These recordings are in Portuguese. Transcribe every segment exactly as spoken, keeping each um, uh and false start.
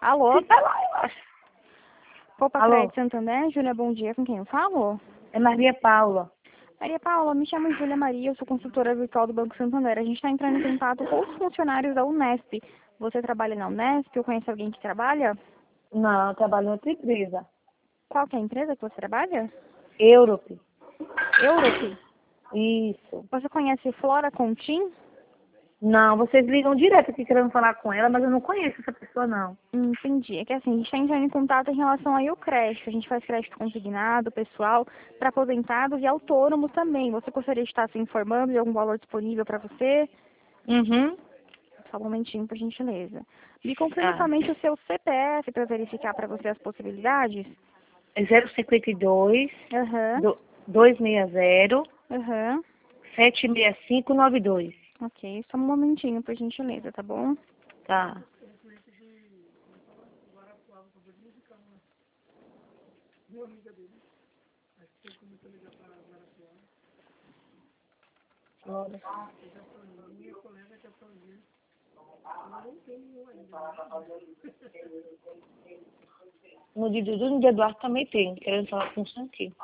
Alô? Fica lá, eu acho. Poupa Alô? Crédito Santander, Júlia, bom dia, com quem eu falo? É Maria Paula. Maria Paula, me chamo Júlia Maria, eu sou consultora virtual do Banco Santander. A gente está entrando em contato com os funcionários da Unesp. Você trabalha na Unesp ou conhece alguém que trabalha? Não, eu trabalho em outra empresa. Qual que é a empresa que você trabalha? Europe. Europe. Isso. Você conhece Flora Contim? Não, vocês ligam direto aqui querendo falar com ela, mas eu não conheço essa pessoa, não. Hum, Entendi. É que assim, a gente está entrando em contato em relação aí ao crédito. A gente faz crédito consignado, pessoal, para aposentados e autônomos também. Você gostaria de estar se informando de algum valor disponível para você? Uhum. Só um momentinho, por gentileza. Me confirma Ah, somente o seu C P F para verificar para você as possibilidades? é zero cinquenta e dois, Aham, do- duzentos e sessenta, aham. sete seis cinco nove dois. Ok, só um momentinho, por gentileza, tá bom? Tá. Olha. No dia do no dia do Eduardo também tem, querendo falar com o Santinho.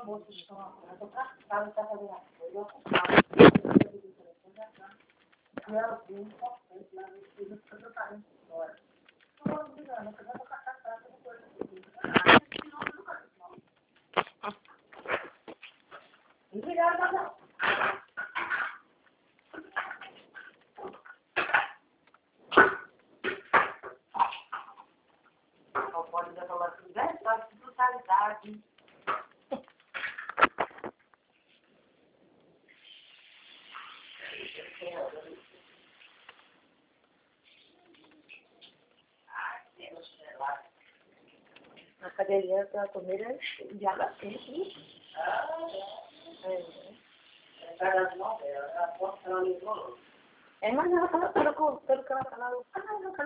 A cadeirinha pra comer é de água quente. É, mas ela tava toda com, pelo que ela falava, ah,